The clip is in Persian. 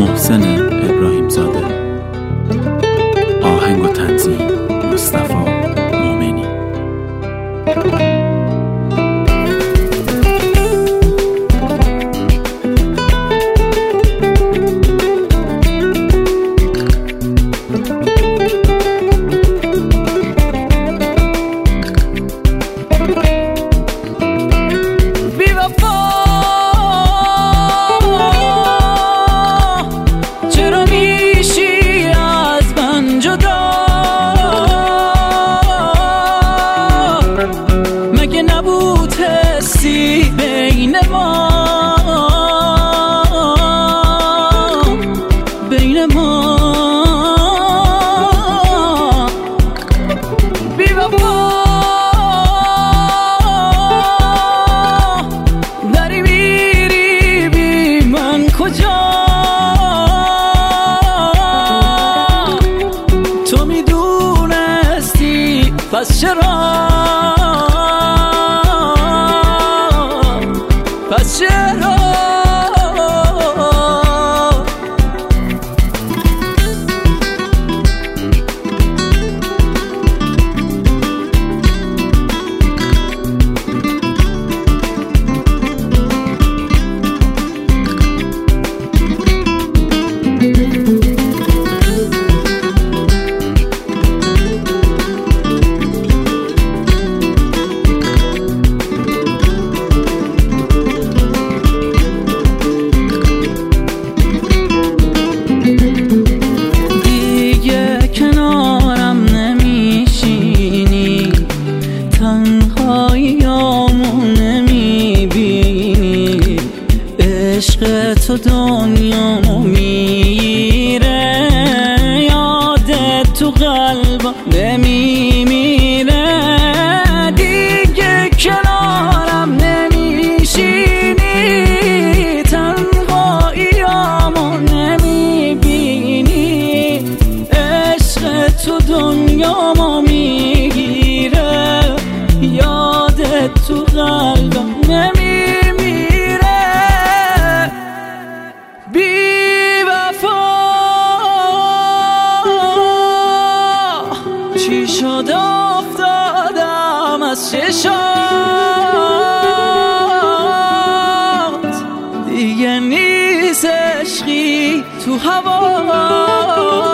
محسن ابراهیم زاده. آهنگ و تنظیم مصطفی مومنی. بین ما بی وفا داری میری بی من کجا؟ تو میدونستی پس چرا؟ پس چرا؟ عشق تو دنیامو میره، یادت تو قلبم نمیمیره. دیگه کنارم نمیشینی، تنهاییامو نمیبینی. عشق تو دنیامو میگیره، یادت تو قلبم نمیمیره. چی شد افتادم از چشات، دیگه نیست عشقی تو هوا.